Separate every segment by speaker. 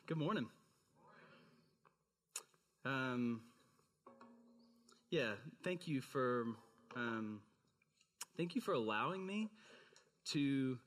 Speaker 1: Good morning. Thank you for allowing me to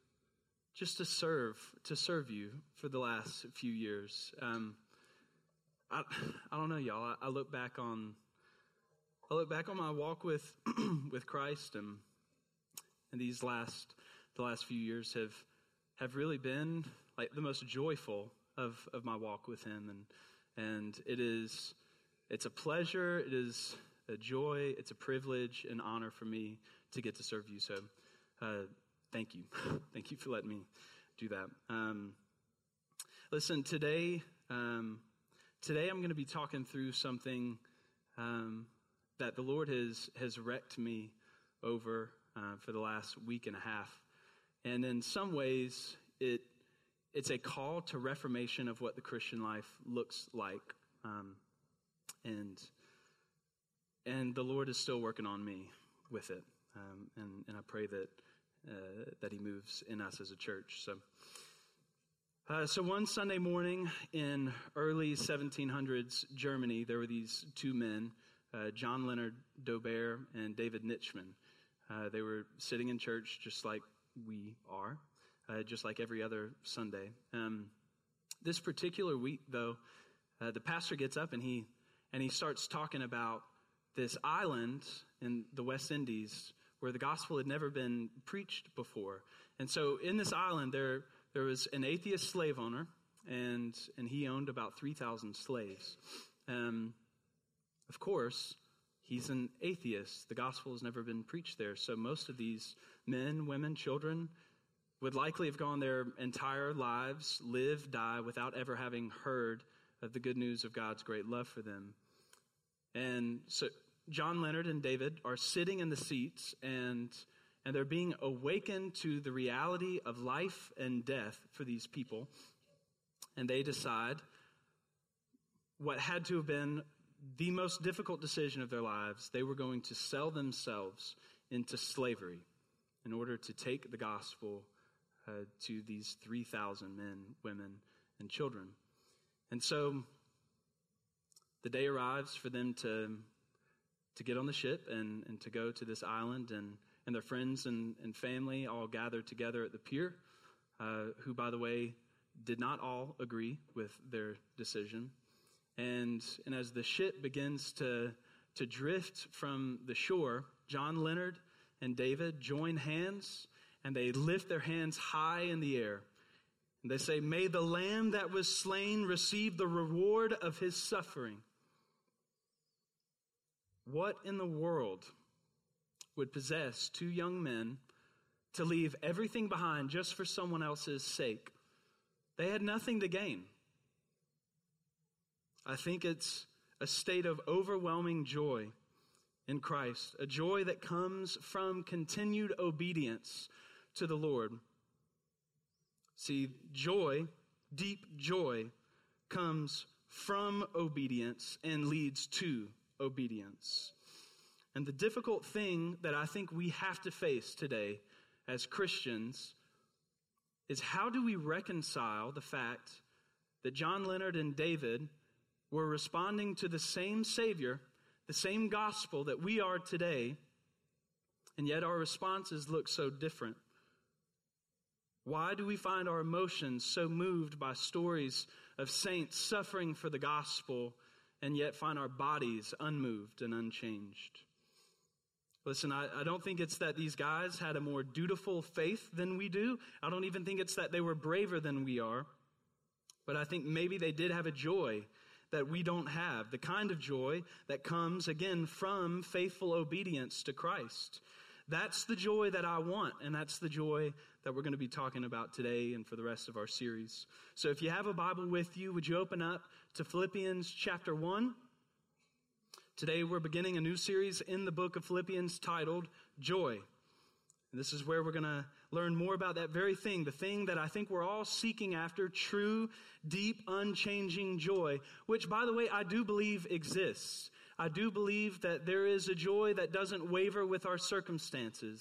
Speaker 1: serve you for the last few years. I don't know, y'all. I look back on my walk with with Christ, and the last few years have really been like the most joyful of my walk with Him, and it's a pleasure, it is a joy, it's a privilege, an honor for me to get to serve you. So, thank you for letting me do that. Listen, today I'm going to be talking through something that the Lord has wrecked me over for the last week and a half. And in some ways, it's a call to reformation of what the Christian life looks like. And the Lord is still working on me with it. And I pray that He moves in us as a church. So one Sunday morning in early 1700s Germany, there were these two men, John Leonard Dobert and David Nitschmann. They were sitting in church just like we are, just like every other Sunday. This particular week, though, the pastor gets up and he starts talking about this island in the West Indies where the gospel had never been preached before. And so in this island, there was an atheist slave owner, and he owned about 3,000 slaves. Of course, he's an atheist. The gospel has never been preached there. So most of these men, women, children would likely have gone their entire lives, live, die, without ever having heard of the good news of God's great love for them. And so John Leonard and David are sitting in the seats, and they're being awakened to the reality of life and death for these people. And they decide what had to have been the most difficult decision of their lives. They were going to sell themselves into slavery in order to take the gospel to these 3,000 men, women, and children. And so the day arrives for them to get on the ship and to go to this island, and their friends and family all gathered together at the pier, who, by the way, did not all agree with their decision. And as the ship begins to drift from the shore, John Leonard and David join hands, and they lift their hands high in the air. And they say, "May the Lamb that was slain receive the reward of His suffering." What in the world would possess two young men to leave everything behind just for someone else's sake? They had nothing to gain. I think it's a state of overwhelming joy in Christ, a joy that comes from continued obedience to the Lord. See, joy, deep joy, comes from obedience and leads to obedience. And the difficult thing that I think we have to face today as Christians is, how do we reconcile the fact that John Leonard and David were responding to the same Savior, the same gospel that we are today, and yet our responses look so different? Why do we find our emotions so moved by stories of saints suffering for the gospel, and yet find our bodies unmoved and unchanged? Listen, I don't think it's that these guys had a more dutiful faith than we do. I don't even think it's that they were braver than we are. But I think maybe they did have a joy that we don't have, the kind of joy that comes, again, from faithful obedience to Christ. That's the joy that I want, and that's the joy that we're going to be talking about today and for the rest of our series. So if you have a Bible with you, would you open up to Philippians chapter 1? Today we're beginning a new series in the book of Philippians titled Joy. And this is where we're going to learn more about that very thing, the thing that I think we're all seeking after, true, deep, unchanging joy, which, by the way, I do believe exists. I do believe that there is a joy that doesn't waver with our circumstances.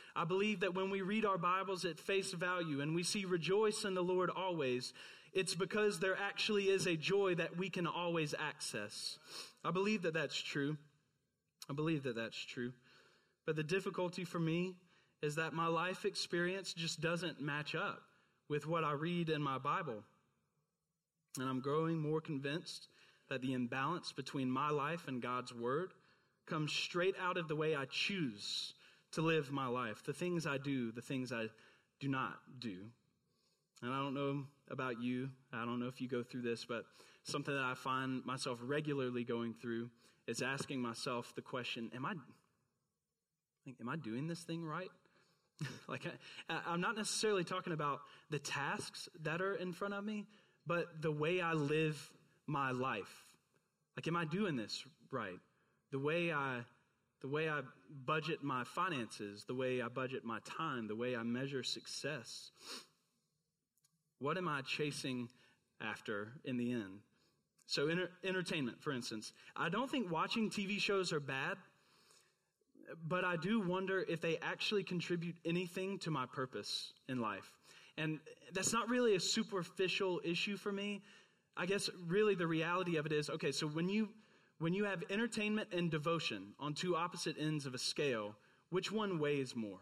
Speaker 1: I believe that when we read our Bibles at face value and we see rejoice in the Lord always, it's because there actually is a joy that we can always access. I believe that that's true. I believe that that's true. But the difficulty for me is that my life experience just doesn't match up with what I read in my Bible. And I'm growing more convinced that the imbalance between my life and God's Word comes straight out of the way I choose to live my life, the things I do, the things I do not do. And I don't know about you, I don't know if you go through this, but something that I find myself regularly going through is asking myself the question, am I doing this thing right? I'm not necessarily talking about the tasks that are in front of me, but the way I live my life. Am I doing this right? The way I budget my finances, the way I budget my time, the way I measure success. What am I chasing after in the end? So entertainment, for instance. I don't think watching TV shows are bad, but I do wonder if they actually contribute anything to my purpose in life. And that's not really a superficial issue for me. I guess really the reality of it is, okay, so when you have entertainment and devotion on two opposite ends of a scale, which one weighs more?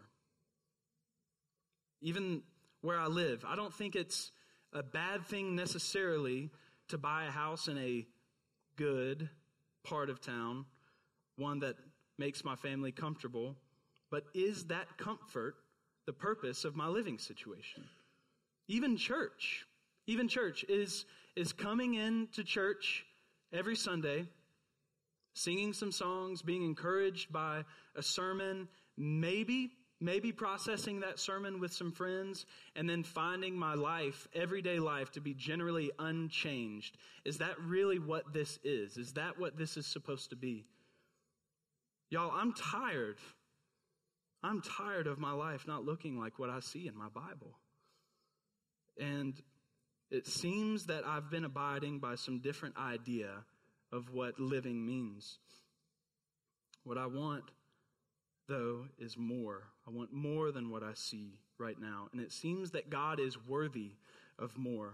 Speaker 1: Even where I live, I don't think it's a bad thing necessarily to buy a house in a good part of town, one that makes my family comfortable, but is that comfort the purpose of my living situation? Even church is coming into church every Sunday, singing some songs, being encouraged by a sermon, maybe processing that sermon with some friends, and then finding my life, everyday life, to be generally unchanged. Is that really what this is? Is that what this is supposed to be? Y'all, I'm tired. I'm tired of my life not looking like what I see in my Bible. And it seems that I've been abiding by some different idea of what living means. What I want, though, is more. I want more than what I see right now. And it seems that God is worthy of more.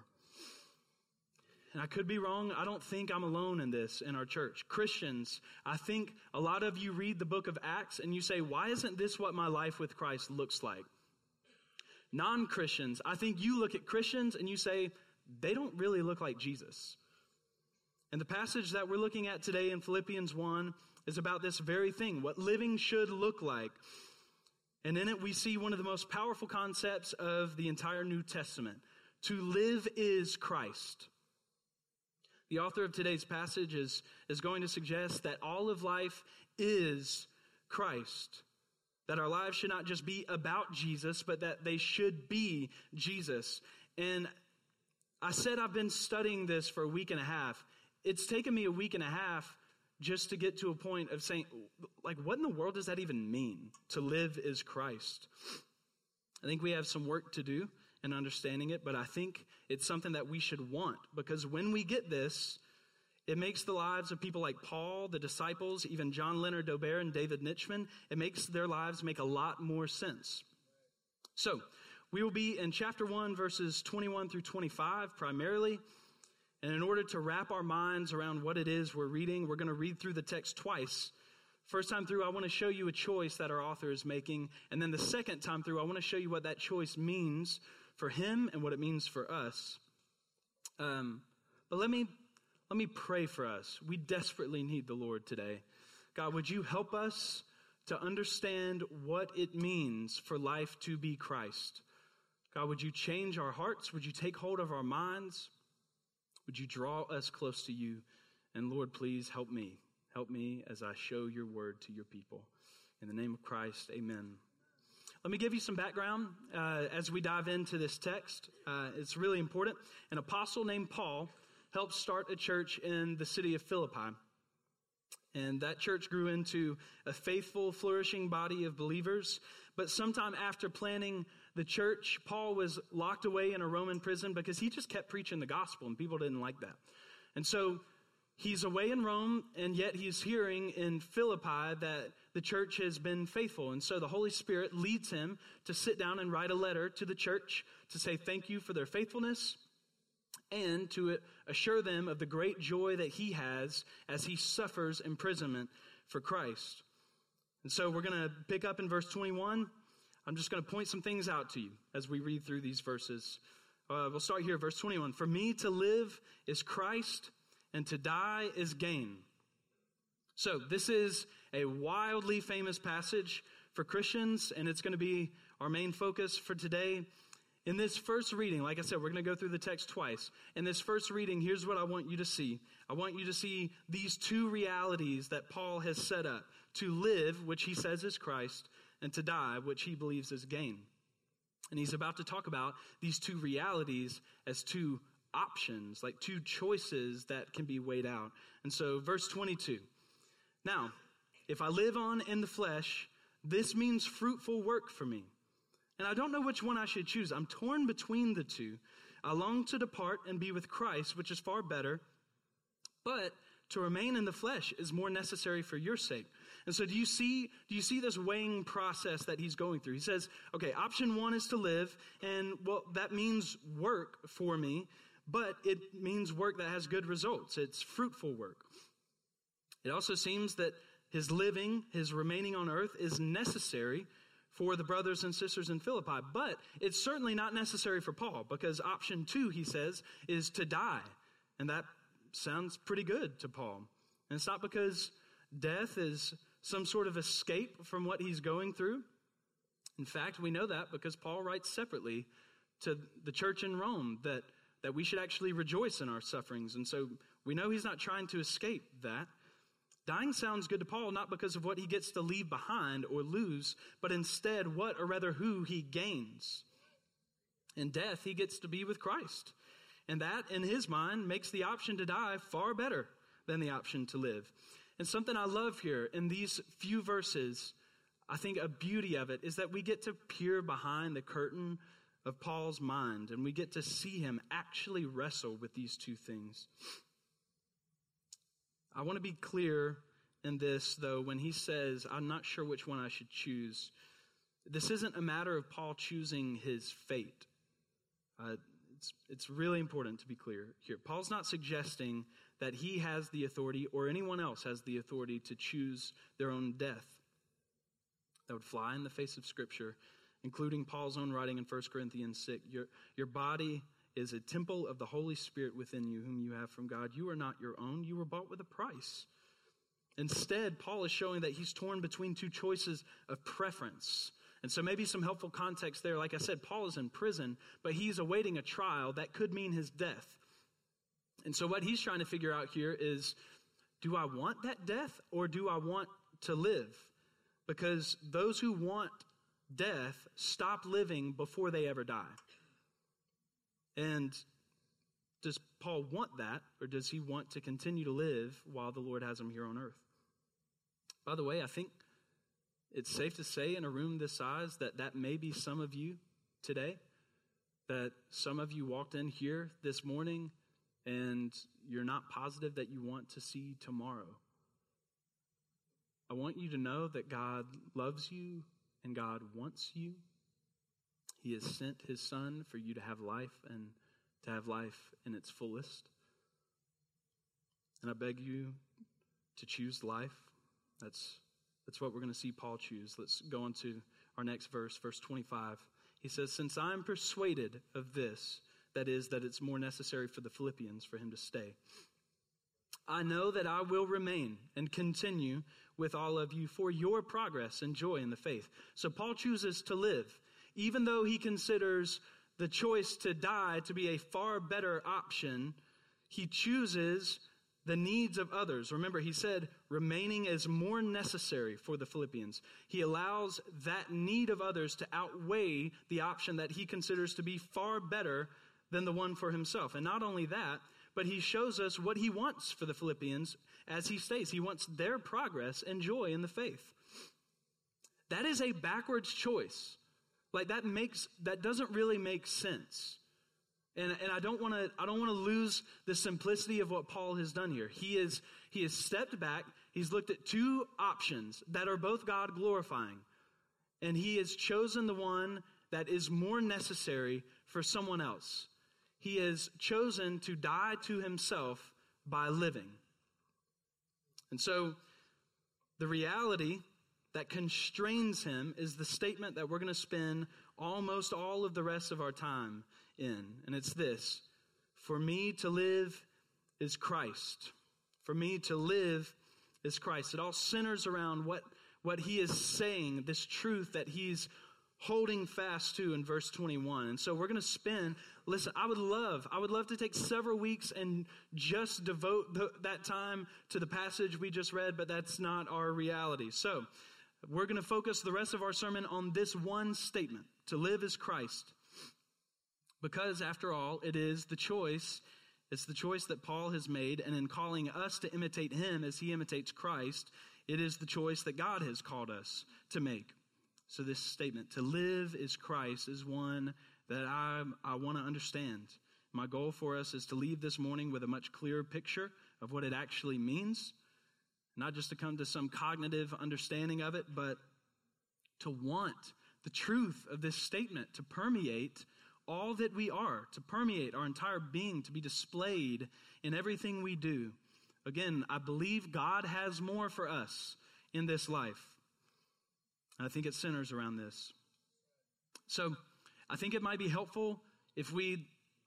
Speaker 1: And I could be wrong. I don't think I'm alone in this in our church. Christians, I think a lot of you read the book of Acts and you say, why isn't this what my life with Christ looks like? Non-Christians, I think you look at Christians and you say, they don't really look like Jesus. And the passage that we're looking at today in Philippians 1 is about this very thing, what living should look like. And in it we see one of the most powerful concepts of the entire New Testament. To live is Christ. The author of today's passage is going to suggest that all of life is Christ. That our lives should not just be about Jesus, but that they should be Jesus. And I said I've been studying this for a week and a half. It's taken me a week and a half just to get to a point of saying, what in the world does that even mean? To live is Christ. I think we have some work to do in understanding it, but I think it's something that we should want, because when we get this, it makes the lives of people like Paul, the disciples, even John Leonard Dober and David Nitschmann, it makes their lives make a lot more sense. So, we will be in chapter 1, verses 21 through 25 primarily. And in order to wrap our minds around what it is we're reading, we're going to read through the text twice. First time through, I want to show you a choice that our author is making. And then the second time through, I want to show you what that choice means for him and what it means for us. But let me pray for us. We desperately need the Lord today. God, would you help us to understand what it means for life to be Christ? God, would you change our hearts? Would you take hold of our minds? Would you draw us close to you? And Lord, please help me. Help me as I show your word to your people. In the name of Christ, amen. Let me give you some background as we dive into this text. It's really important. An apostle named Paul helped start a church in the city of Philippi. And that church grew into a faithful, flourishing body of believers. But sometime after planning the church, Paul was locked away in a Roman prison because he just kept preaching the gospel, and people didn't like that. And so he's away in Rome, and yet he's hearing in Philippi that the church has been faithful. And so the Holy Spirit leads him to sit down and write a letter to the church to say thank you for their faithfulness and to assure them of the great joy that he has as he suffers imprisonment for Christ. And so we're going to pick up in verse 21. I'm just going to point some things out to you as we read through these verses. We'll start here, verse 21. For me to live is Christ, and to die is gain. So this is a wildly famous passage for Christians, and it's going to be our main focus for today. In this first reading, like I said, we're going to go through the text twice. In this first reading, here's what I want you to see. I want you to see these two realities that Paul has set up. To live, which he says is Christ, and to die, which he believes is gain. And he's about to talk about these two realities as two options, like two choices that can be weighed out. And so verse 22. Now, if I live on in the flesh, this means fruitful work for me. And I don't know which one I should choose. I'm torn between the two. I long to depart and be with Christ, which is far better. But to remain in the flesh is more necessary for your sake. And so do you see this weighing process that he's going through? He says, okay, option one is to live, and well, that means work for me, but it means work that has good results. It's fruitful work. It also seems that his living, his remaining on earth is necessary for the brothers and sisters in Philippi, but it's certainly not necessary for Paul, because option two, he says, is to die. And that sounds pretty good to Paul. And it's not because death is some sort of escape from what he's going through. In fact, we know that because Paul writes separately to the church in Rome that we should actually rejoice in our sufferings. And so we know he's not trying to escape that. Dying sounds good to Paul, not because of what he gets to leave behind or lose, but instead what, or rather who, he gains. In death, he gets to be with Christ. And that, in his mind, makes the option to die far better than the option to live. And something I love here in these few verses, I think a beauty of it is that we get to peer behind the curtain of Paul's mind, and we get to see him actually wrestle with these two things. I want to be clear in this, though, when he says, I'm not sure which one I should choose. This isn't a matter of Paul choosing his fate. It's really important to be clear here. Paul's not suggesting that he has the authority or anyone else has the authority to choose their own death. That would fly in the face of Scripture, including Paul's own writing in 1 Corinthians 6. Your body is a temple of the Holy Spirit within you, whom you have from God. You are not your own. You were bought with a price. Instead, Paul is showing that he's torn between two choices of preference. And so maybe some helpful context there. Like I said, Paul is in prison, but he's awaiting a trial that could mean his death. And so what he's trying to figure out here is, do I want that death or do I want to live? Because those who want death stop living before they ever die. And does Paul want that, or does he want to continue to live while the Lord has him here on earth? By the way, I think it's safe to say in a room this size that may be some of you today, that some of you walked in here this morning and you're not positive that you want to see tomorrow. I want you to know that God loves you and God wants you. He has sent his Son for you to have life and to have life in its fullest. And I beg you to choose life. That's what we're going to see Paul choose. Let's go on to our next verse, verse 25. He says, since I am persuaded of this, that is, that it's more necessary for the Philippians for him to stay, I know that I will remain and continue with all of you for your progress and joy in the faith. So Paul chooses to live, even though he considers the choice to die to be a far better option. He chooses the needs of others. Remember, he said remaining is more necessary for the Philippians. He allows that need of others to outweigh the option that he considers to be far better than the one for himself. And not only that, but he shows us what he wants for the Philippians as he states. He wants their progress and joy in the faith. That is a backwards choice. Like that doesn't really make sense. And I don't want to lose the simplicity of what Paul has done here. He has stepped back. He's looked at two options that are both God glorifying. And he has chosen the one that is more necessary for someone else. He has chosen to die to himself by living. And so the reality that constrains him is the statement that we're going to spend almost all of the rest of our time in. And it's this: for me to live is Christ. For me to live is Christ. It all centers around what he is saying, this truth that he's holding fast to in verse 21. And so we're going to spend, listen, I would love to take several weeks and just devote that time to the passage we just read, but that's not our reality. So we're going to focus the rest of our sermon on this one statement: to live is Christ. Because after all, it's the choice that Paul has made, and in calling us to imitate him as he imitates Christ, it is the choice that God has called us to make. So this statement, to live is Christ, is one that I want to understand. My goal for us is to leave this morning with a much clearer picture of what it actually means. Not just to come to some cognitive understanding of it, but to want the truth of this statement to permeate all that we are, to permeate our entire being, to be displayed in everything we do. Again, I believe God has more for us in this life. I think it centers around this. So I think it might be helpful if we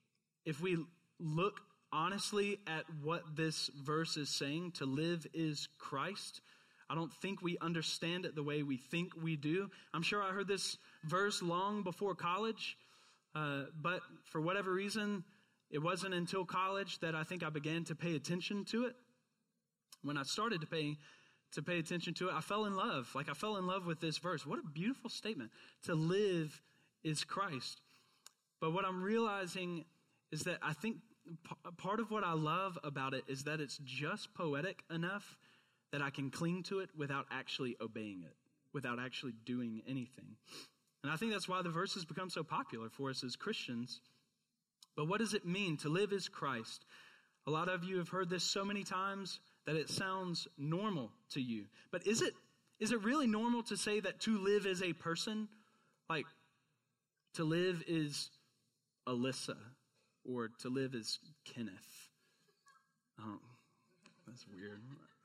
Speaker 1: look honestly at what this verse is saying. To live is Christ. I don't think we understand it the way we think we do. I'm sure I heard this verse long before college, but for whatever reason, it wasn't until college that I think I began to pay attention to it. When I started to pay attention to it, I fell in love. I fell in love with this verse. What a beautiful statement. To live is Christ. But what I'm realizing is that I think part of what I love about it is that it's just poetic enough that I can cling to it without actually obeying it, without actually doing anything. And I think that's why the verse has become so popular for us as Christians. But what does it mean? To live is Christ. A lot of you have heard this so many times that it sounds normal to you. But is it really normal to say that to live is a person? Like, to live is Alyssa, or to live is Kenneth. Oh, that's weird.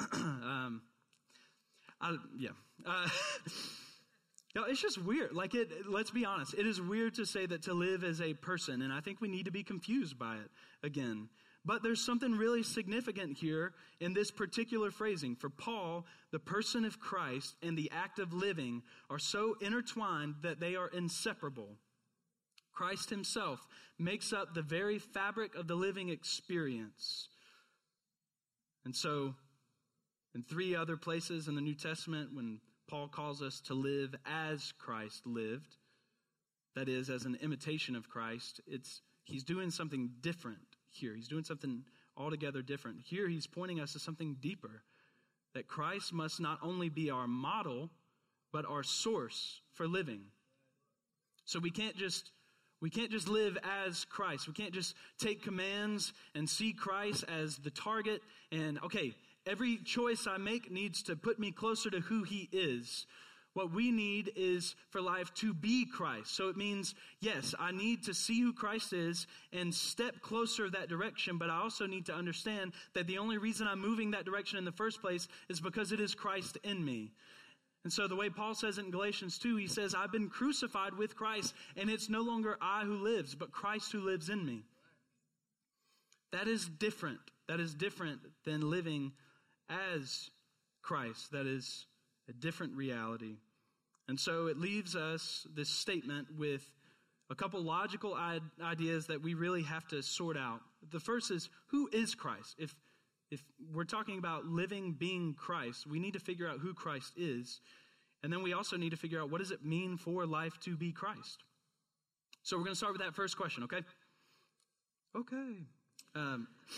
Speaker 1: No, it's just weird. Let's be honest. It is weird to say that to live is a person, and I think we need to be confused by it again. But there's something really significant here in this particular phrasing. For Paul, the person of Christ and the act of living are so intertwined that they are inseparable. Christ himself makes up the very fabric of the living experience. And so, in 3 other places in the New Testament, when Paul calls us to live as Christ lived, that is, as an imitation of Christ, he's doing something different here. He's doing something altogether different. Here he's pointing us to something deeper, that Christ must not only be our model, but our source for living. So we can't just live as Christ. We can't just take commands and see Christ as the target and, okay, every choice I make needs to put me closer to who he is. What we need is for life to be Christ. So it means, yes, I need to see who Christ is and step closer that direction, but I also need to understand that the only reason I'm moving that direction in the first place is because it is Christ in me. And so the way Paul says it in Galatians 2, he says, I've been crucified with Christ, and it's no longer I who lives, but Christ who lives in me. That is different. That is different than living as Christ. That is a different reality. And so it leaves us, this statement, with a couple logical ideas that we really have to sort out. The first is, who is Christ? If we're talking about living being Christ, we need to figure out who Christ is. And then we also need to figure out, what does it mean for life to be Christ? So we're going to start with that first question, okay? Okay. I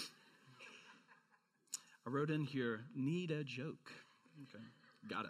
Speaker 1: wrote in here, need a joke. Okay, got it.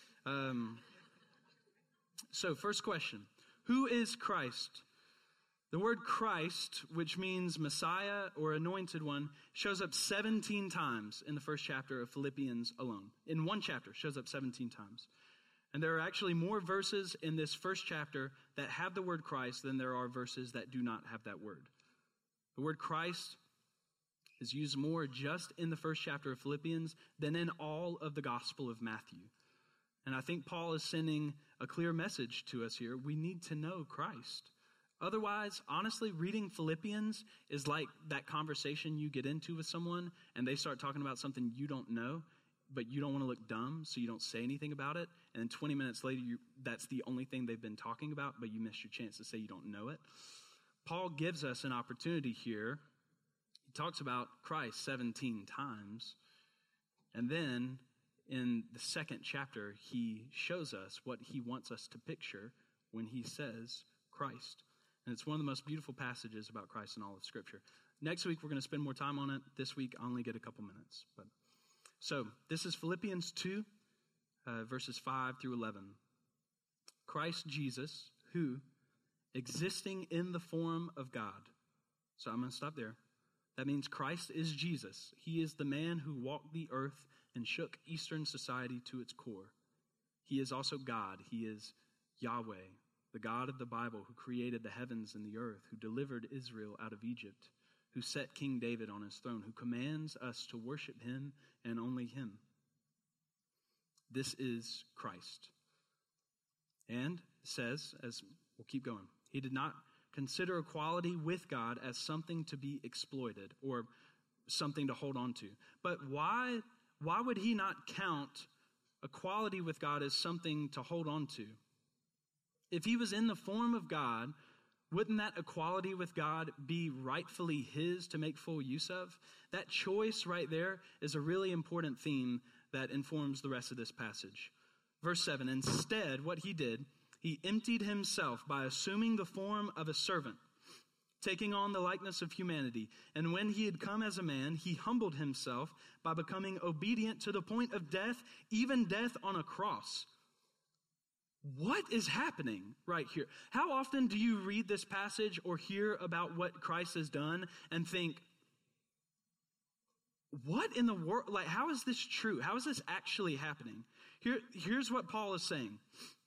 Speaker 1: So first question, who is Christ? The word Christ, which means Messiah or anointed one, shows up 17 times in the first chapter of Philippians alone. In one chapter, shows up 17 times. And there are actually more verses in this first chapter that have the word Christ than there are verses that do not have that word. The word Christ is used more just in the first chapter of Philippians than in all of the Gospel of Matthew. And I think Paul is sending a clear message to us here. We need to know Christ. Otherwise, honestly, reading Philippians is like that conversation you get into with someone and they start talking about something you don't know, but you don't want to look dumb, so you don't say anything about it. And then 20 minutes later, that's the only thing they've been talking about, but you missed your chance to say you don't know it. Paul gives us an opportunity here. He talks about Christ 17 times. And then in the second chapter, he shows us what he wants us to picture when he says Christ. And it's one of the most beautiful passages about Christ in all of Scripture. Next week, we're going to spend more time on it. This week, I only get a couple minutes. So this is Philippians 2, verses 5 through 11. Christ Jesus, who, existing in the form of God. So I'm going to stop there. That means Christ is Jesus. He is the man who walked the earth and shook Eastern society to its core. He is also God. He is Yahweh, the God of the Bible, who created the heavens and the earth, who delivered Israel out of Egypt, who set King David on his throne, who commands us to worship him and only him. This is Christ. And it says, as we'll keep going, he did not consider equality with God as something to be exploited or something to hold on to. But why would he not count equality with God as something to hold on to? If he was in the form of God, wouldn't that equality with God be rightfully his to make full use of? That choice right there is a really important theme that informs the rest of this passage. Verse 7, instead, what he did, he emptied himself by assuming the form of a servant, taking on the likeness of humanity. And when he had come as a man, he humbled himself by becoming obedient to the point of death, even death on a cross. What is happening right here? How often do you read this passage or hear about what Christ has done and think, what in the world? Like, how is this true? How is this actually happening? Here's what Paul is saying.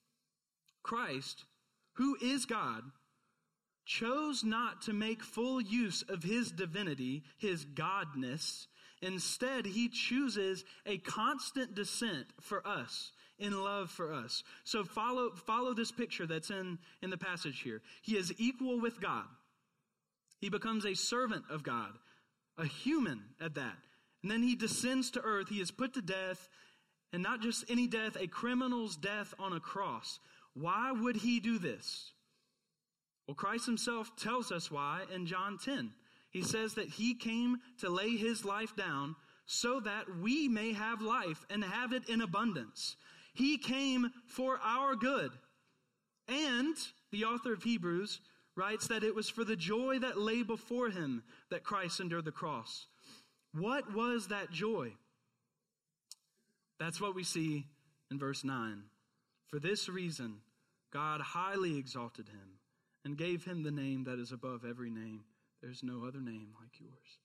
Speaker 1: Christ, who is God, chose not to make full use of his divinity, his godness. Instead, he chooses a constant descent for us, in love for us. So follow this picture that's in the passage here. He is equal with God. He becomes a servant of God, a human at that. And then he descends to earth. He is put to death, and not just any death, a criminal's death on a cross. Why would he do this? Well, Christ himself tells us why in John 10. He says that he came to lay his life down so that we may have life and have it in abundance. He came for our good. And the author of Hebrews writes that it was for the joy that lay before him that Christ endured the cross. What was that joy? That's what we see in verse 9. For this reason, God highly exalted him and gave him the name that is above every name. There's no other name like yours.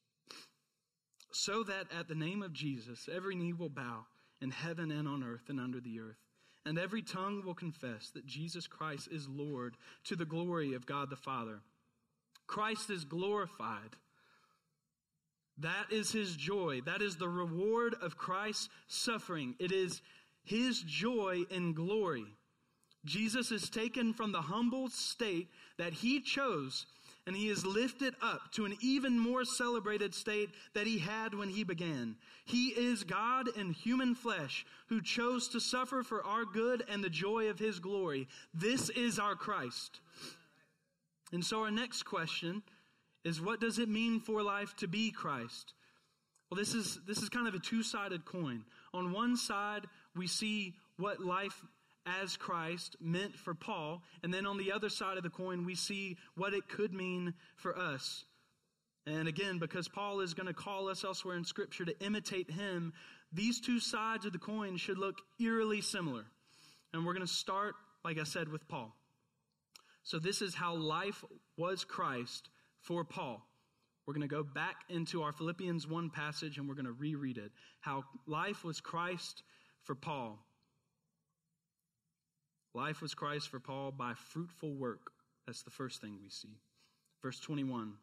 Speaker 1: So that at the name of Jesus, every knee will bow in heaven and on earth and under the earth, and every tongue will confess that Jesus Christ is Lord, to the glory of God the Father. Christ is glorified. That is his joy. That is the reward of Christ's suffering. It is his joy in glory. Jesus is taken from the humble state that he chose, and he is lifted up to an even more celebrated state that he had when he began. He is God in human flesh who chose to suffer for our good and the joy of his glory. This is our Christ. And so our next question is, what does it mean for life to be Christ? Well, this is kind of a two-sided coin. On one side, we see what life as Christ meant for Paul, and then on the other side of the coin, we see what it could mean for us. And again, because Paul is going to call us elsewhere in Scripture to imitate him, these two sides of the coin should look eerily similar. And we're going to start, like I said, with Paul. So this is how life was Christ for Paul. We're going to go back into our Philippians 1 passage and we're going to reread it. How life was Christ for Paul. Life was Christ for Paul by fruitful work. That's the first thing we see. Verse 21.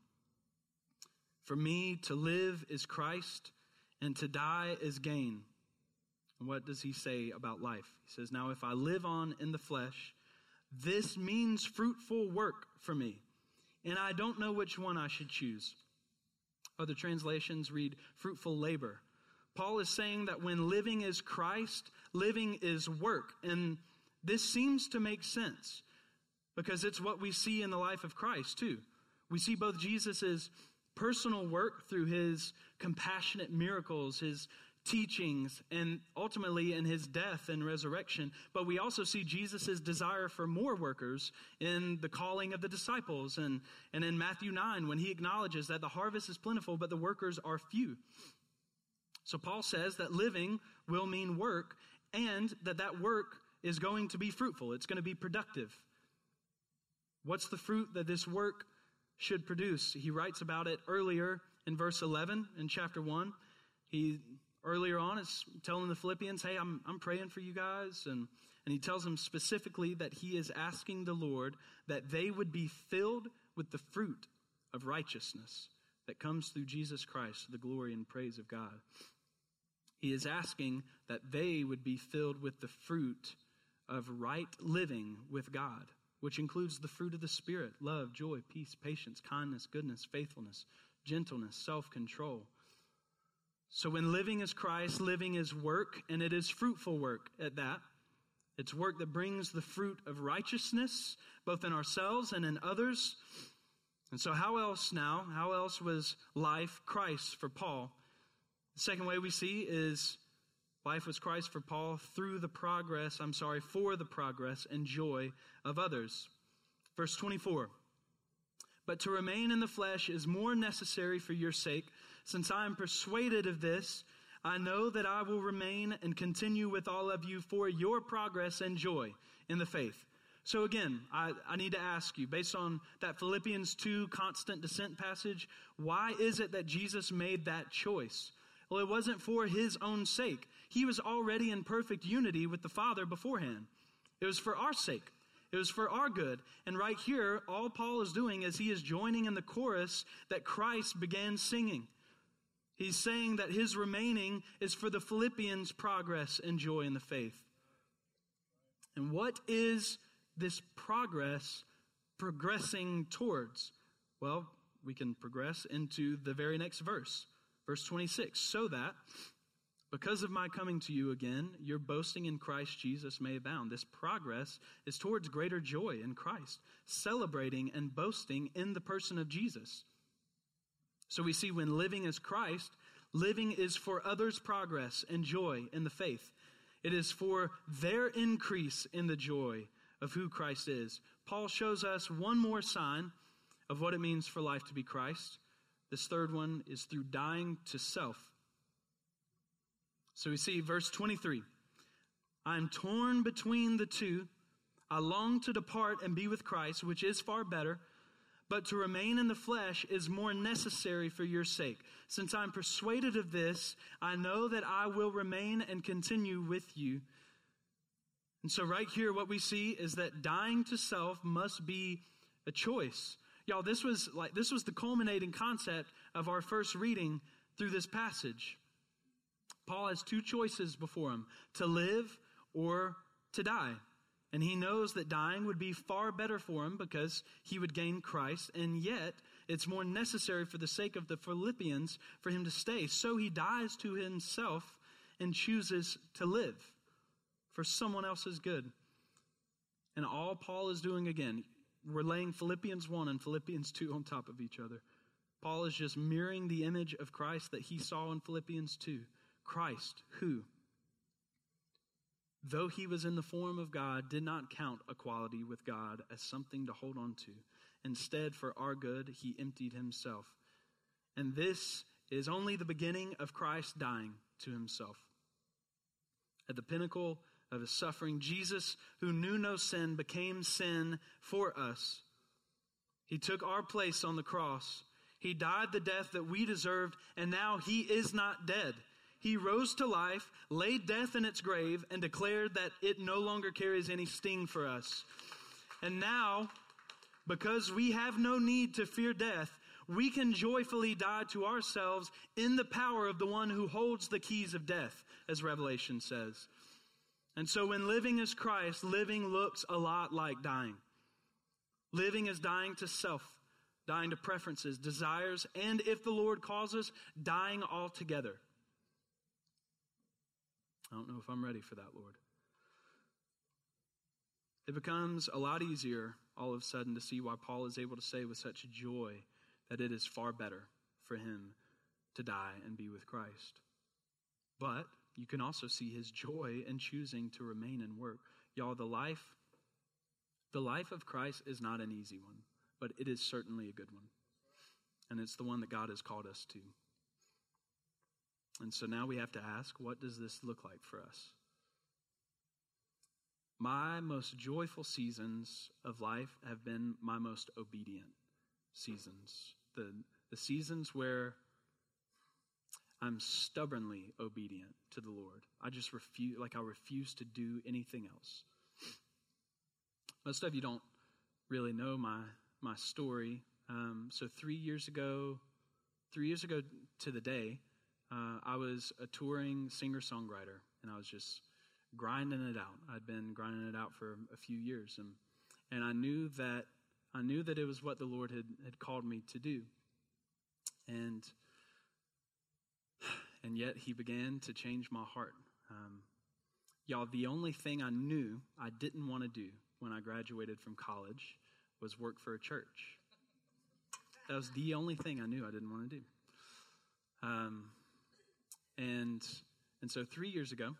Speaker 1: For me to live is Christ and to die is gain. And what does he say about life? He says, now if I live on in the flesh, this means fruitful work for me, and I don't know which one I should choose. Other translations read fruitful labor. Paul is saying that when living is Christ, living is work. And this seems to make sense because it's what we see in the life of Christ too. We see both Jesus' personal work through his compassionate miracles, his teachings, and ultimately in his death and resurrection. But we also see Jesus' desire for more workers in the calling of the disciples and in Matthew 9 when he acknowledges that the harvest is plentiful, but the workers are few. So Paul says that living will mean work and that work is going to be fruitful. It's going to be productive. What's the fruit that this work should produce? He writes about it earlier in verse 11 in chapter 1. He earlier on is telling the Philippians, hey, I'm praying for you guys. And he tells them specifically that he is asking the Lord that they would be filled with the fruit of righteousness that comes through Jesus Christ, the glory and praise of God. He is asking that they would be filled with the fruit of right living with God, which includes the fruit of the Spirit: love, joy, peace, patience, kindness, goodness, faithfulness, gentleness, self-control. So when living is Christ, living is work, and it is fruitful work at that. It's work that brings the fruit of righteousness, both in ourselves and in others. And so how else was life Christ for Paul? The second way we see is life was Christ for Paul for the progress and joy of others. Verse 24. But to remain in the flesh is more necessary for your sake. Since I am persuaded of this, I know that I will remain and continue with all of you for your progress and joy in the faith. So again, I need to ask you, based on that Philippians 2 constant descent passage, why is it that Jesus made that choice? Well, it wasn't for his own sake. He was already in perfect unity with the Father beforehand. It was for our sake. It was for our good. And right here, all Paul is doing is he is joining in the chorus that Christ began singing. He's saying that his remaining is for the Philippians' progress and joy in the faith. And what is this progress progressing towards? Well, we can progress into the very next verse. Verse 26, so that because of my coming to you again, your boasting in Christ Jesus may abound. This progress is towards greater joy in Christ, celebrating and boasting in the person of Jesus. So we see when living is Christ, living is for others' progress and joy in the faith. It is for their increase in the joy of who Christ is. Paul shows us one more sign of what it means for life to be Christ. This third one is through dying to self. So we see verse 23. I am torn between the two. I long to depart and be with Christ, which is far better. But to remain in the flesh is more necessary for your sake. Since I'm persuaded of this, I know that I will remain and continue with you. And so right here, what we see is that dying to self must be a choice. Y'all, this was the culminating concept of our first reading through this passage. Paul has two choices before him: to live or to die. And he knows that dying would be far better for him because he would gain Christ. And yet, it's more necessary for the sake of the Philippians for him to stay. So he dies to himself and chooses to live for someone else's good. And all Paul is doing, again, we're laying Philippians 1 and Philippians 2 on top of each other. Paul is just mirroring the image of Christ that he saw in Philippians 2. Christ, who, though he was in the form of God, did not count equality with God as something to hold on to. Instead, for our good, he emptied himself. And this is only the beginning of Christ dying to himself. At the pinnacle of his suffering. Jesus, who knew no sin, became sin for us. He took our place on the cross. He died the death that we deserved, and now he is not dead. He rose to life, laid death in its grave, and declared that it no longer carries any sting for us. And now, because we have no need to fear death, we can joyfully die to ourselves in the power of the one who holds the keys of death, as Revelation says. And so when living is Christ, living looks a lot like dying. Living is dying to self, dying to preferences, desires, and if the Lord calls us, dying altogether. I don't know if I'm ready for that, Lord. It becomes a lot easier all of a sudden to see why Paul is able to say with such joy that it is far better for him to die and be with Christ. But you can also see his joy in choosing to remain and work. Y'all, the life of Christ is not an easy one, but it is certainly a good one. And it's the one that God has called us to. And so now we have to ask, what does this look like for us? My most joyful seasons of life have been my most obedient seasons. The seasons where I'm stubbornly obedient to the Lord. I refuse to do anything else. Most of you don't really know my story. So 3 years ago to the day, I was a touring singer-songwriter, and I was just grinding it out. I'd been grinding it out for a few years, and I knew that it was what the Lord had called me to do. And yet he began to change my heart. Y'all, the only thing I knew I didn't want to do when I graduated from college was work for a church. That was the only thing I knew I didn't want to do. And so 3 years ago,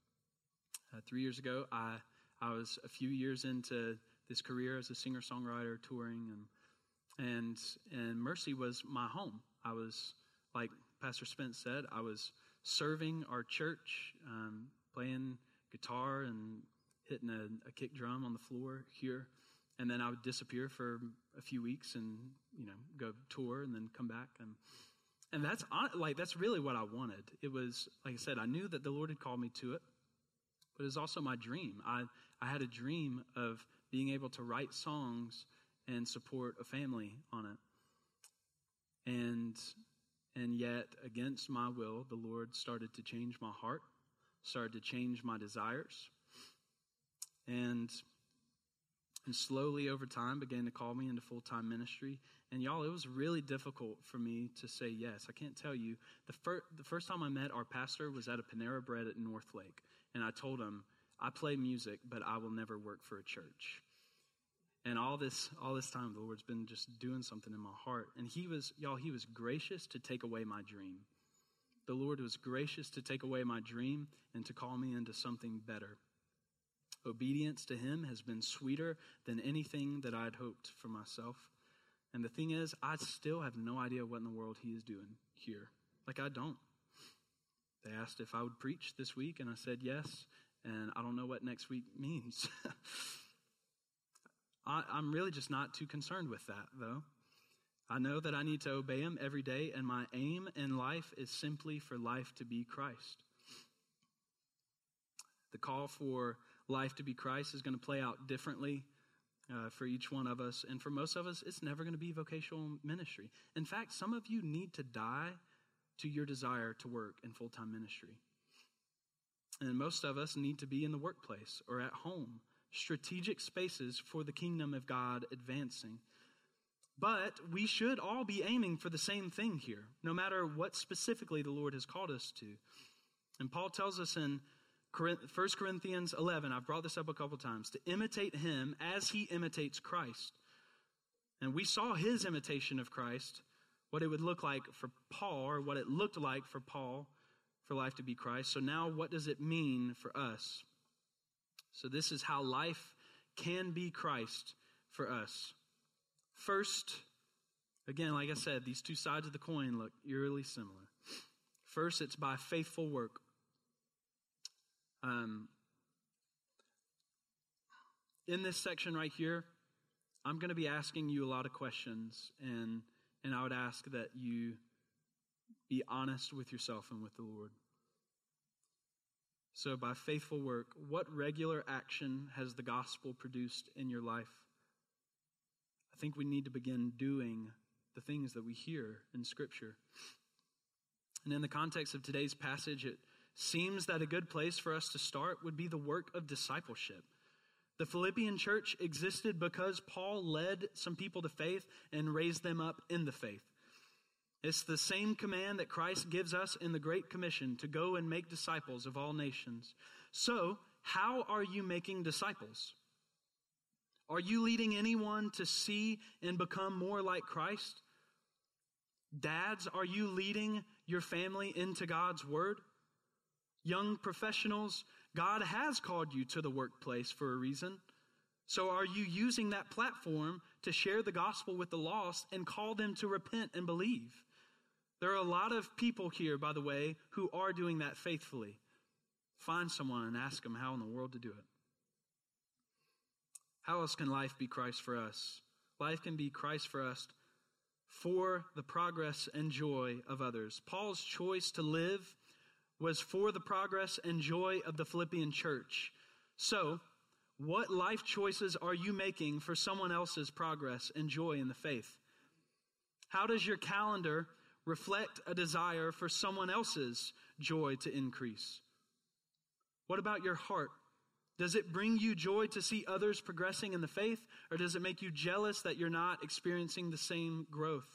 Speaker 1: I was a few years into this career as a singer-songwriter, touring, and Mercy was my home. I was, like Pastor Spence said, I was serving our church, playing guitar and hitting a kick drum on the floor here, and then I would disappear for a few weeks and go tour and then come back, and that's really what I wanted. It was, like I said, I knew that the Lord had called me to it, but it was also my dream. I had a dream of being able to write songs and support a family on it. And yet, against my will, the Lord started to change my heart, started to change my desires, and slowly over time began to call me into full-time ministry. And y'all, it was really difficult for me to say yes. I can't tell you. The first time I met our pastor was at a Panera Bread at Northlake. And I told him, I play music, but I will never work for a church. And all this time, the Lord's been just doing something in my heart. And he was gracious to take away my dream. The Lord was gracious to take away my dream and to call me into something better. Obedience to him has been sweeter than anything that I'd hoped for myself. And the thing is, I still have no idea what in the world he is doing here. I don't. They asked if I would preach this week, and I said yes, and I don't know what next week means. I'm really just not too concerned with that, though. I know that I need to obey him every day, and my aim in life is simply for life to be Christ. The call for life to be Christ is going to play out differently for each one of us. And for most of us, it's never going to be vocational ministry. In fact, some of you need to die to your desire to work in full-time ministry. And most of us need to be in the workplace or at home, strategic spaces for the kingdom of God advancing. But we should all be aiming for the same thing here, no matter what specifically the Lord has called us to. And Paul tells us in 1 Corinthians 11, I've brought this up a couple times, to imitate him as he imitates Christ. And we saw his imitation of Christ, what it would look like for Paul, or what it looked like for Paul for life to be Christ. So now what does it mean for us? So this is how life can be Christ for us. First, again, like I said, these two sides of the coin look eerily similar. First, it's by faithful work. in this section right here, I'm going to be asking you a lot of questions, and I would ask that you be honest with yourself and with the Lord. So by faithful work, what regular action has the gospel produced in your life? I think we need to begin doing the things that we hear in Scripture. And in the context of today's passage, it seems that a good place for us to start would be the work of discipleship. The Philippian church existed because Paul led some people to faith and raised them up in the faith. It's the same command that Christ gives us in the Great Commission to go and make disciples of all nations. So, how are you making disciples? Are you leading anyone to see and become more like Christ? Dads, are you leading your family into God's Word? Young professionals, God has called you to the workplace for a reason. So are you using that platform to share the gospel with the lost and call them to repent and believe? There are a lot of people here, by the way, who are doing that faithfully. Find someone and ask them how in the world to do it. How else can life be Christ for us? Life can be Christ for us for the progress and joy of others. Paul's choice to live was for the progress and joy of the Philippian church. So, what life choices are you making for someone else's progress and joy in the faith? How does your calendar reflect a desire for someone else's joy to increase? What about your heart? Does it bring you joy to see others progressing in the faith, or does it make you jealous that you're not experiencing the same growth?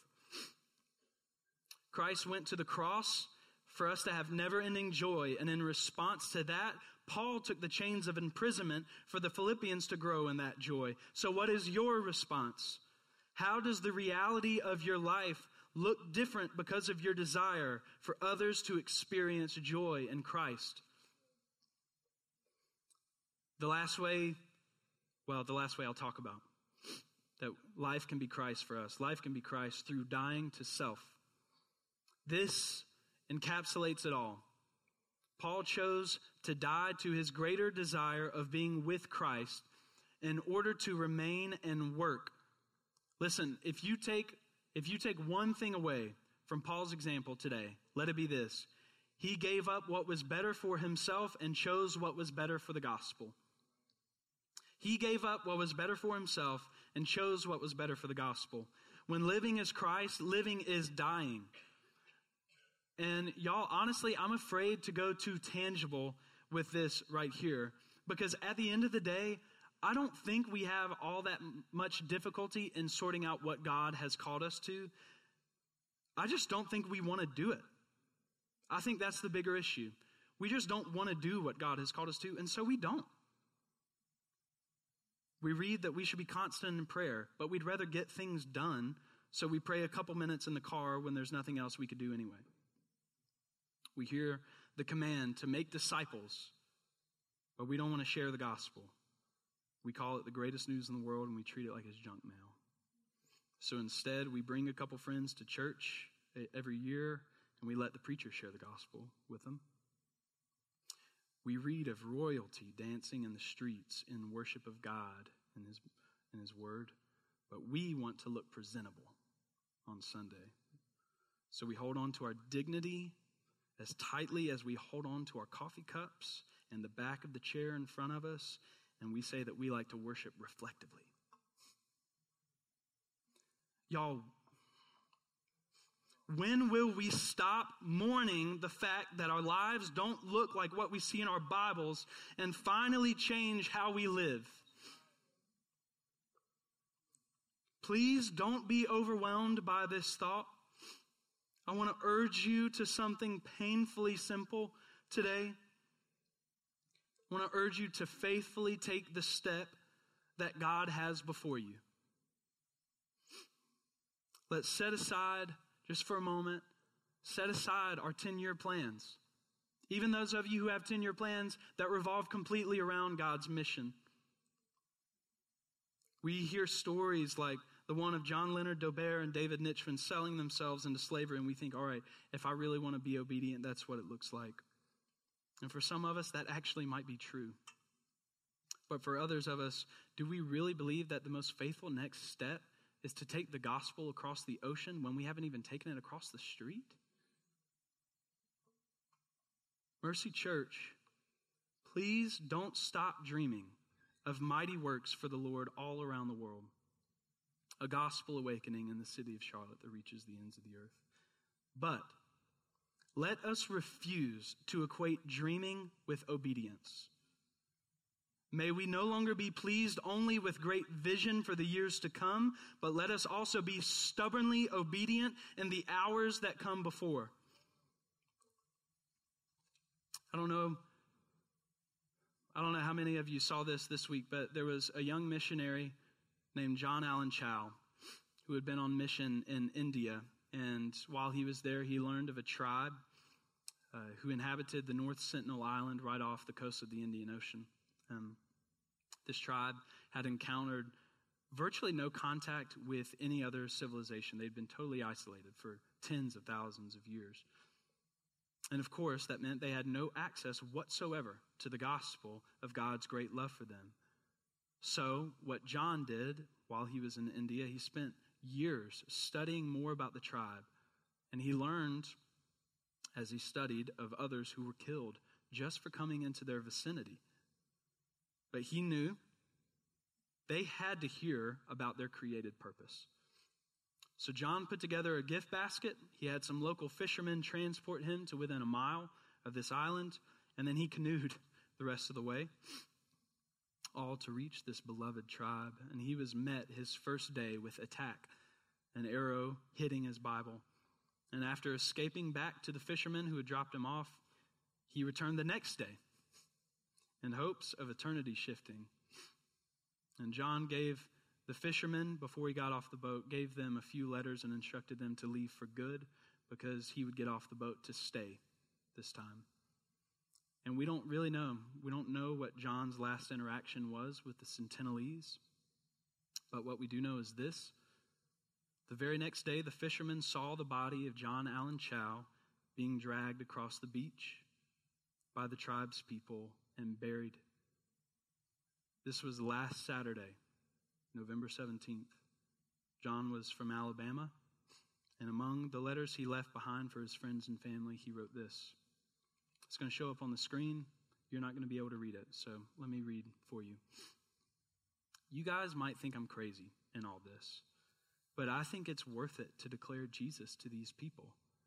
Speaker 1: Christ went to the cross for us to have never-ending joy, and in response to that, Paul took the chains of imprisonment for the Philippians to grow in that joy. So what is your response? How does the reality of your life look different because of your desire for others to experience joy in Christ? The last way I'll talk about, that life can be Christ for us. Life can be Christ through dying to self. This encapsulates it all. Paul chose to die to his greater desire of being with Christ in order to remain and work. Listen, if you take one thing away from Paul's example today, let it be this. He gave up what was better for himself and chose what was better for the gospel. He gave up what was better for himself and chose what was better for the gospel. When living is Christ, living is dying. And y'all, honestly, I'm afraid to go too tangible with this right here, because at the end of the day, I don't think we have all that much difficulty in sorting out what God has called us to. I just don't think we want to do it. I think that's the bigger issue. We just don't want to do what God has called us to, and so we don't. We read that we should be constant in prayer, but we'd rather get things done, so we pray a couple minutes in the car when there's nothing else we could do anyway. We hear the command to make disciples, but we don't want to share the gospel. We call it the greatest news in the world, and we treat it like it's junk mail. So instead, we bring a couple friends to church every year, and we let the preacher share the gospel with them. We read of royalty dancing in the streets in worship of God and His Word, but we want to look presentable on Sunday. So we hold on to our dignity as tightly as we hold on to our coffee cups and the back of the chair in front of us, and we say that we like to worship reflectively. Y'all, when will we stop mourning the fact that our lives don't look like what we see in our Bibles and finally change how we live? Please don't be overwhelmed by this thought. I want to urge you to something painfully simple today. I want to urge you to faithfully take the step that God has before you. Let's set aside, just for a moment, set aside our 10-year plans. Even those of you who have 10-year plans that revolve completely around God's mission. We hear stories like the one of John Leonard Dobert and David Nitschmann selling themselves into slavery, and we think, all right, if I really want to be obedient, that's what it looks like. And for some of us, that actually might be true. But for others of us, do we really believe that the most faithful next step is to take the gospel across the ocean when we haven't even taken it across the street? Mercy Church, please don't stop dreaming of mighty works for the Lord all around the world. A gospel awakening in the city of Charlotte that reaches the ends of the earth. But let us refuse to equate dreaming with obedience. May we no longer be pleased only with great vision for the years to come, but let us also be stubbornly obedient in the hours that come before. I don't know how many of you saw this week, but there was a young missionary named John Allen Chau who had been on mission in India. And while he was there, he learned of a tribe who inhabited the North Sentinel Island right off the coast of the Indian Ocean. This tribe had encountered virtually no contact with any other civilization. They'd been totally isolated for tens of thousands of years. And of course, that meant they had no access whatsoever to the gospel of God's great love for them. So what John did while he was in India, he spent years studying more about the tribe. And he learned, as he studied, of others who were killed just for coming into their vicinity. But he knew they had to hear about their created purpose. So John put together a gift basket. He had some local fishermen transport him to within a mile of this island, and then he canoed the rest of the way, all to reach this beloved tribe. And he was met his first day with attack, an arrow hitting his Bible. And after escaping back to the fishermen who had dropped him off, he returned the next day in hopes of eternity shifting. And John gave the fishermen, before he got off the boat, gave them a few letters and instructed them to leave for good because he would get off the boat to stay this time. And we don't really know. We don't know what John's last interaction was with the Sentinelese. But what we do know is this. The very next day, the fishermen saw the body of John Allen Chau being dragged across the beach by the tribe's people and buried. This was last Saturday, November 17th. John was from Alabama, and among the letters he left behind for his friends and family, he wrote this. It's going to show up on the screen. You're not going to be able to read it, so let me read for you. You guys might think I'm crazy in all this, but I think it's worth it to declare Jesus to these people.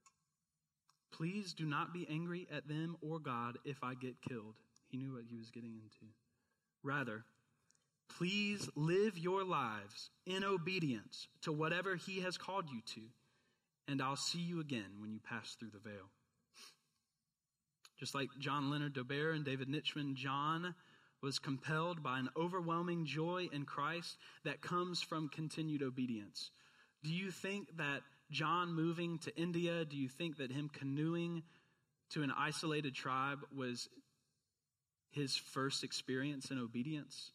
Speaker 1: Please do not be angry at them or God if I get killed. He knew what he was getting into. Rather, please live your lives in obedience to whatever he has called you to, and I'll see you again when you pass through the veil. Just like John Leonard Dober and David Nitchman, John was compelled by an overwhelming joy in Christ that comes from continued obedience. Do you think that John moving to India, do you think that him canoeing to an isolated tribe was his first experience in obedience?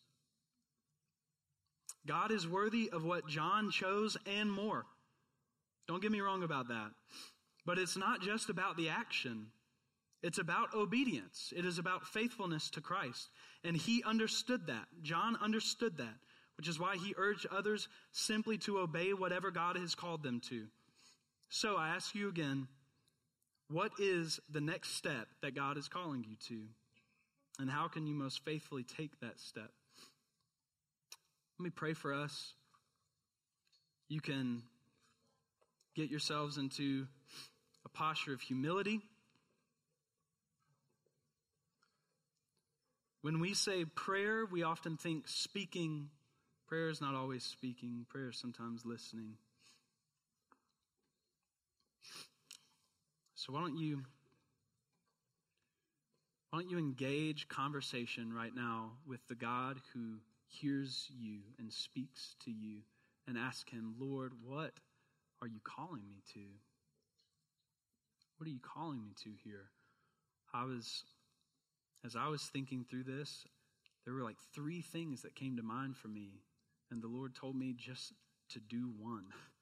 Speaker 1: God is worthy of what John chose and more. Don't get me wrong about that. But it's not just about the action. It's about obedience. It is about faithfulness to Christ. And he understood that. John understood that, which is why he urged others simply to obey whatever God has called them to. So I ask you again, what is the next step that God is calling you to? And how can you most faithfully take that step? Let me pray for us. You can get yourselves into a posture of humility. When we say prayer, we often think speaking. Prayer is not always speaking. Prayer is sometimes listening. So why don't you engage conversation right now with the God who hears you and speaks to you, and ask him, Lord, what are you calling me to? What are you calling me to here? As I was thinking through this, there were like 3 things that came to mind for me, and the Lord told me just to do one.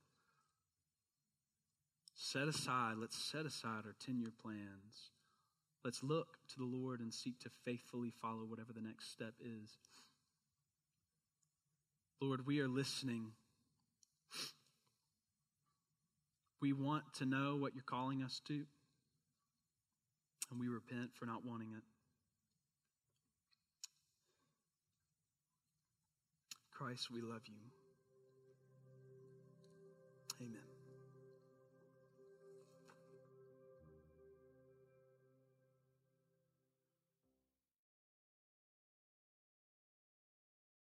Speaker 1: Let's set aside our 10-year plans. Let's look to the Lord and seek to faithfully follow whatever the next step is. Lord, we are listening. We want to know what you're calling us to, and we repent for not wanting it. Christ, we love you. Amen.